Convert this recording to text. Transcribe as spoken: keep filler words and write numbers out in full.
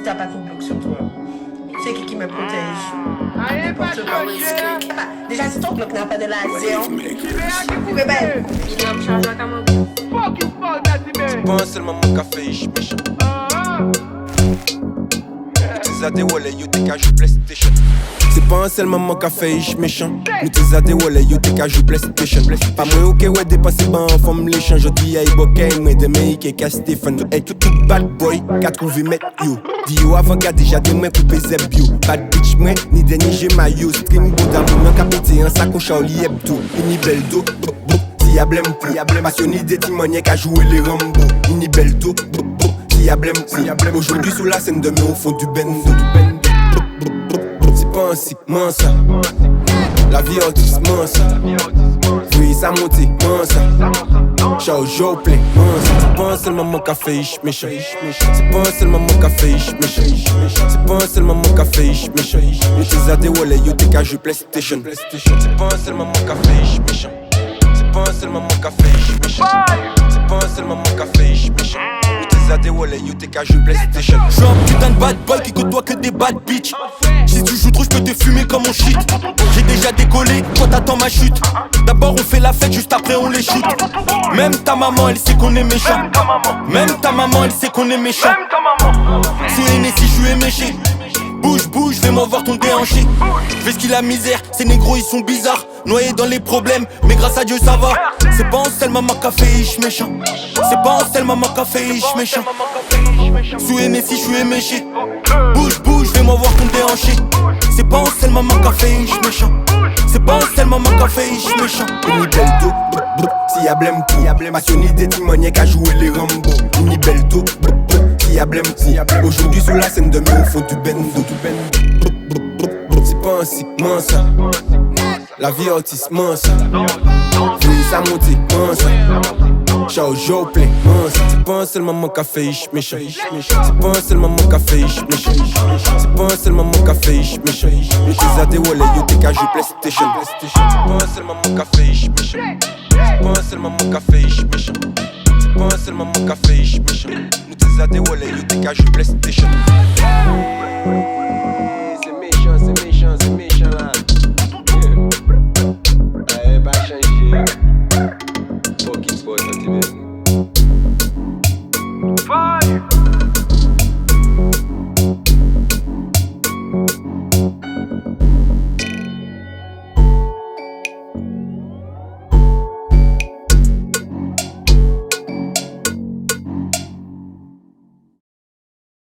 tape à tout bloc sur toi. C'est qui qui me protège? Allez, pas N'importe quoi. changer. Déjà, si ton bloc n'a pas de laser, Tu mais ben, William charge à comment? Fuck you, fuck that, man. Pense seulement mon café, je méchant. Ah, Nous des wallets, you t'es qu'à jouer PlayStation. C'est pas seulement mon café, je méchant. Nous t'es des wallets, you t'es qu'à jouer PlayStation. Pas moi, ok, ouais, dépasser ban en forme l'échange. Je dis, hey, bokeh, moi, de mecs et qu'à Stephen. Hey, tout tout bad boy, qu'a trouvé mettre you. Dis yo avant qu'a déjà des mains coupé zeb yo. Bad bitch, moi, ni dernier j'ai ma yo. String bout d'amour, qu'a pété un sac au Charlie Hebdo. Ini bel do, bo, bo, si y'a blême pou. Passionné des timoniers qu'a joué les Rambo. Ini bel do, bo, bo, si y'a blême pou. Aujourd'hui sous la scène, demain au fond du bendo. C'est pas ainsi, man ça. La vie autiste, ça. Oui, ça monte, man ça. Ciao, Joe plein, man ça. C'est pas seulement mon café, je méchant. C'est pas seulement mon café, je méchant. C'est pas seulement mon café, je méchant. Nous t'es des wallets, you t'es qu'à jouer PlayStation. C'est pas seulement mon café, je méchant. C'est pas seulement mon café, je méchant. C'est pas seulement mon café, je méchant. Nous t'es des wallets, you t'es qu'à jouer PlayStation. Je suis un putain de bad boy qui côtoie que des bad bitch. Si tu joues trop, je peux te fumer comme mon shit. J'ai déjà décollé, toi t'attends ma chute. D'abord on fait la fête, juste après on les shoot. Même ta maman elle sait qu'on est méchant. Même ta maman elle sait qu'on est méchant. C'est aîné si je suis éméché. Bouge, bouge, fais-moi voir ton déhanché. Fais ce qu'il a misère, ces négros ils sont bizarres. Noyés dans les problèmes, mais grâce à Dieu ça va. C'est pas en sel maman café, ich méchant. C'est pas en sel maman café, ich méchant. Sous aîné si je suis éméché. Bouge, bouge, fais-moi voir ton déhanché. C'est pas en sel maman café, ich méchant. C'est pas en sel maman café, ich méchant. Ini bel do, bo, bo, si y'a blême pou. Passionné des timoniers qu'a joué les Rambo. Ini bel do, bo, bo, si y'a blême pou. Aujourd'hui sous la scène, demain au fond du bendo. Bo, bo, bo, bo, c'est pas ainsi, man ça. La vie autiste, man ça. Oui, ça monte, man ça. Ciao, Joe plein, man ça. C'est pas seulement mon café, je méchant. C'est pas seulement mon café, je méchant. C'est pas seulement mon café, je méchant. Nous t'es des wallets, you t'es qu'à jouer PlayStation. C'est pas seulement mon café, je méchant. C'est pas seulement mon café, je méchant. C'est pas seulement mon café, je méchant. Nous t'es des wallets, you t'es qu'à jouer PlayStation.